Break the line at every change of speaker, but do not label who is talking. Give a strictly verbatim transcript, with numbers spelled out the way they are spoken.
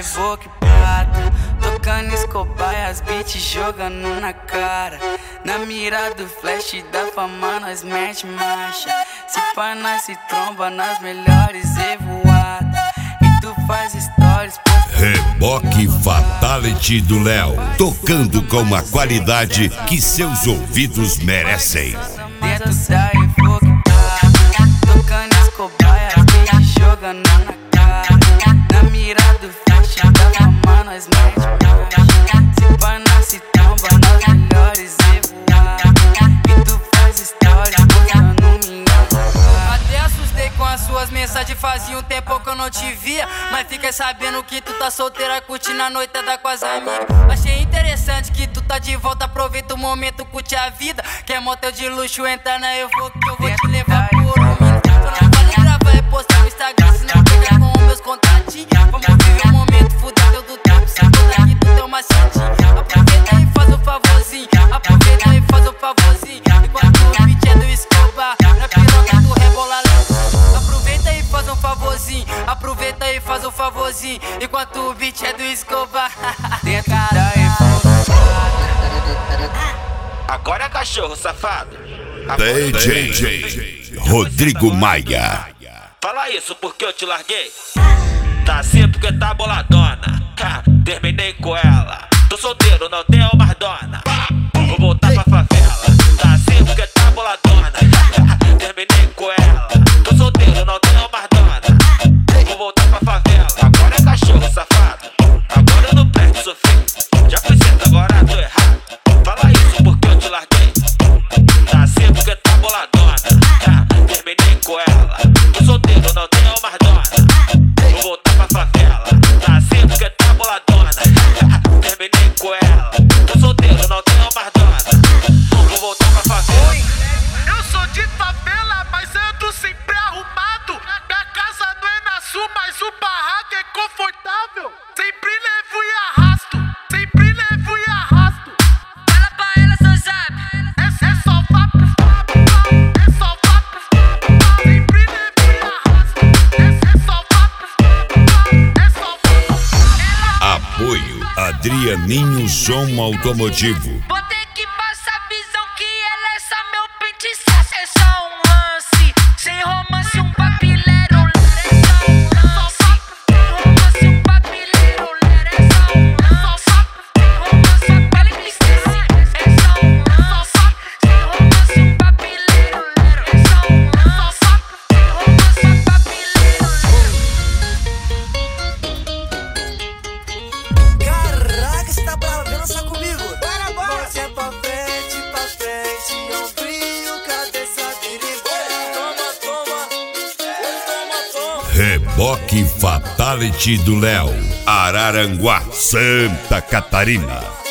Evoque prata, tocando Escobar e as beats jogando na cara. Na mira do flash da fama nós mete marcha. Se pá nós se tromba nas melhores evoadas. E tu faz stories.
Reboque Fatality do Léo, tocando com uma qualidade que seus ouvidos merecem.
Dentro da Evoque prata, tocando Escobar e as beats jogando na cara. Na mira do flash da fama nós mete marcha. Se pá nós se tromba nas melhores evoadas. E tu faz stories postando minha voz.
Até assustei com as suas mensagens, fazia um tempo que eu não te via. Mas fiquei sabendo que tu tá solteira, curtindo a noitada com as amigas. Achei interessante que tu tá de volta, aproveita o momento, curte a vida. Quer motel de luxo, entra na Evoque que eu vou te levar por um minuto. Só não vale gravar e postar no Instagram, senão pega com meus contatinhos. Vamos viver o momento, fuder teu do tempo, se toda aqui tu tem uma santinha. Aproveita e faz um favorzinho, aproveita e faz um favorzinho. Enquanto o beat é do Escobar, na piroca tu rebola lá. Aproveita e faz um favorzinho, aproveita e faz um favorzinho. Enquanto o beat é do Escobar.
Dentro da Evoque.
Agora é cachorro, safado.
D J Rodrigo Maia.
Fala isso porque eu te larguei. Tá assim porque tá boladona. Ha, terminei com ela. Tô solteiro, não tenho mais dona. Vou voltar pra favela. Tá assim porque tá boladona. Ha, terminei com ela. Tô solteiro, não tenho mais dona. Vou voltar pra favela. Agora é cachorro, safado. Agora eu não presto sofrer. Já fui certo, agora tô errado. Fala isso porque eu te larguei. Tá assim porque tá boladona. Ha, terminei com ela. Tô solteiro, não tenho mais dona. Vou voltar pra favela. Tá assim porque tá boladona. Terminei com ela. Tô solteiro, não tenho mais dona. Vou voltar pra favela.
Oi, eu sou de favela, mas ando sempre arrumado. Minha casa não é na sul, mas o barraco é confortável. Sempre levo e arrasto, sempre levo e arrasto.
Fala pra ela, seu sabe.
É, é só vá pro fábio, é só vá pro fábio. Sempre levo e arrasto, é, é só vá pro fábio, é só vá pro fábio.
Apoio Adrianinho Som Automotivo.
Vou ter que passar visão que ela é só meu pente. É só um lance, sem romance, um papileiro. É só um lance, sem romance, um papileiro. É só um lance, sem romance, a pele que esquece. É só um lance, sem romance, um papileiro. É só um lance, sem romance, a papileiro.
Caraca, você tá bravo, vem dançar comigo. Bora, bora. Você é pra frente, pra frente, ombrinho, cabeça, vira. Toma, toma, toma, toma.
Reboque Fatality do Léo, Araranguá, Santa Catarina.